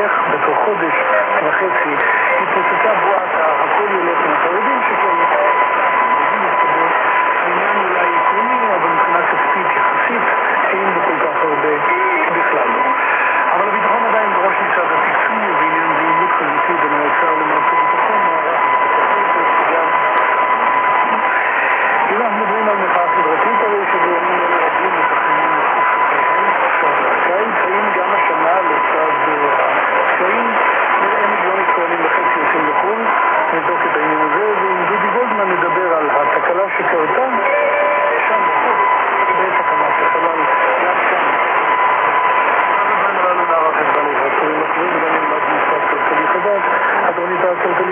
איך בתוך חודש וחצי התפוצצה בועת הכל ילך עם החרדים שכן העניין אולי עקרוני, אבל מבחינה כספית יחסית אין בכל כך הרבה בכלל לא. אבל הביטחון עדיין בראש מצד הפיצוי ועניין זהירות חזיתית בין האוצר למערכת הביטחון מערך אם אנחנו מדברים על מחאה סדרתית הרי שבימים אלה רבים מתכננים לחוץ הקיץ, האם גם השנה לצד הקשיים נראה מיליון ישראלים וחצי יוצאים לחו"ל, נבדוק את העניין הזה, ועם דודי גולדמן נדבר על התקלה שקרתה שם בחוץ בעת הקמת החלל גם שם הדברים הללו נערך את בעלי והצורים אחרים וגם נלמד משפט כלכלי חדש. הדרונית הכלכלית